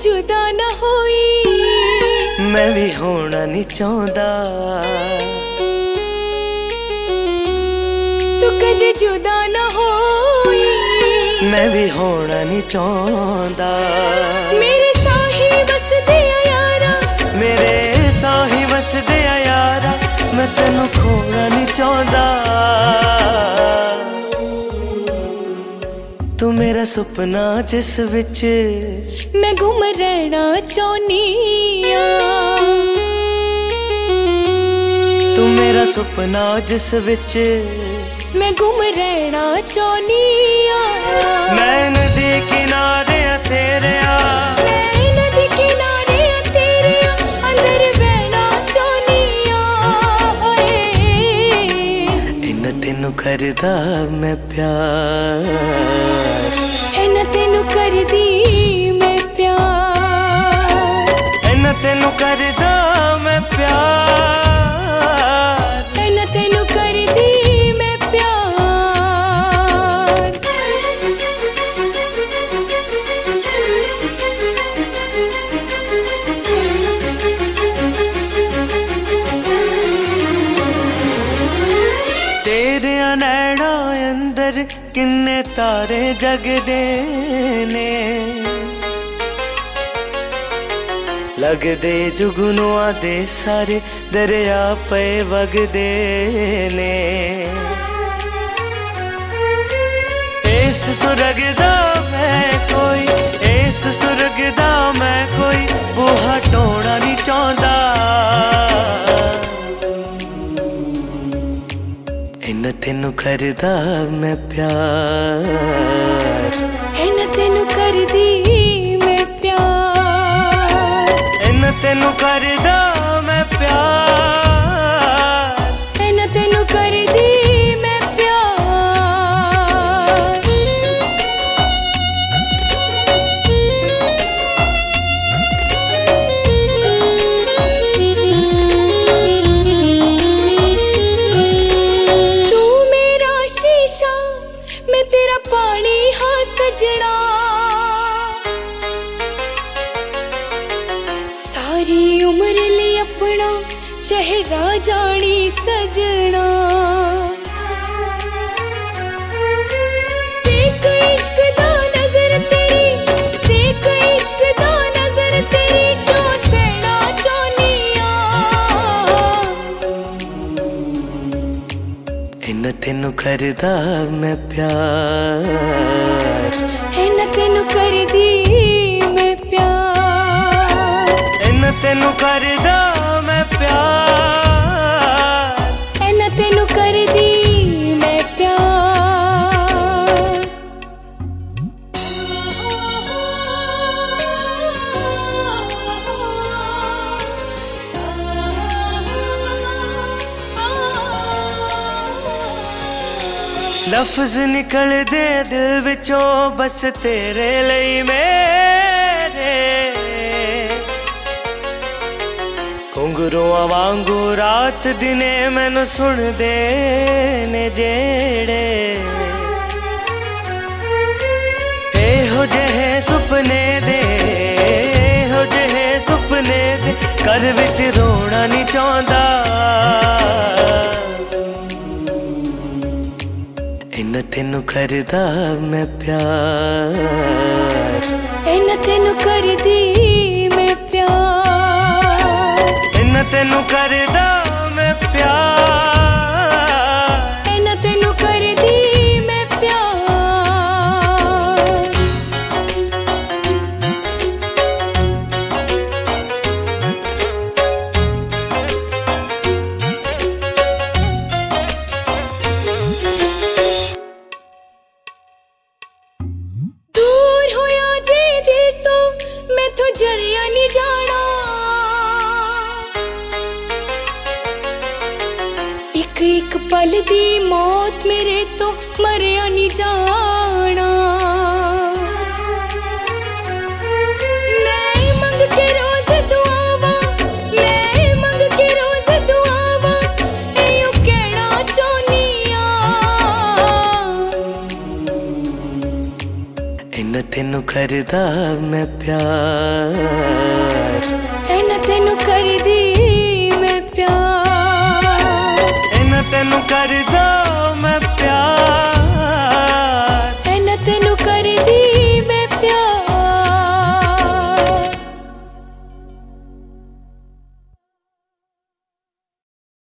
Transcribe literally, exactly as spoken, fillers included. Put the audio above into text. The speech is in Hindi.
जुदा ना होई मैं भी होना नहीं चाहता। तू कदे जुदा ना होई मैं भी होना नहीं चाहता। मेरे साही वसदे यारा मेरे साही वसदे यारा मैं तेनू खोना नहीं चाहता। तू मेरा सुपना जिस विच मैं गुम रहना चाहनी आ। तू मेरा सुपना जिस विच मैं गुम रहना चाहनी आ। मैं नदी किनारे तेरे आ मैं नदी किनारे तेरे अंदर बहना चाहनी आ। इन तेनू करदा मैं प्यार, इन तेनू करदी मैं प्यार, इन तेनू करदा मैं प्यार, इन तेनू करदी मैं प्यार। तेरे नैना अंदर किन्ने तारे जगदे ने, लगदे जुगनुआ दे सारे दरिया पे वगदे ने। इस सुरग दा मैं कोई, इस सुरग दा मैं कोई बूहा टोना नहीं चाहता। इन तेनू करदा मैं प्यार, इन तेनू करदी मैं प्यार, इन तेनू करदा मैं प्यार, इन तेनू करदी मैं प्यार। तू मेरा शीशा मैं तेरा पानी हाँ सजना, सारी उम्र लिए अपना चेहरा जानी सजना। सेक इश्क दा नजर तेरी, सेक इश्क दा नजर तेरी जो सहना चाहनी आ। इन तेनू करदा मैं प्यार, इन तेनू करदी मैं प्यार, इन तेनू करदा मैं प्यार, इन तेनू करदी मैं प्यार। लफ्ज निकल दे दिल विचों बस तेरे लई मेरे, घुंघरुआं वांगू रात दिने मैनू सुन दे ने जेड़े। एहो जेहे सुपने दे, एहो जेहे सुपने दे घर विच रोना नहीं चाहता। इन तेनू करदा मैं प्यार, इन तेनू करदी मैं प्यार, इन तेनू करदा मैं प्यार, इन तेनू करदी मैं प्यार। दूर होया जे दिल तो मैं तो जरिया नहीं जाना, एक एक पल दी मौत मेरे तो मरिया नहीं जाना। मैं मंग के रोज दुआवा, मैं मंग के रोज दुआवा एयो कहना चाहनी आ। बिन तेनू करदा मैं प्यार।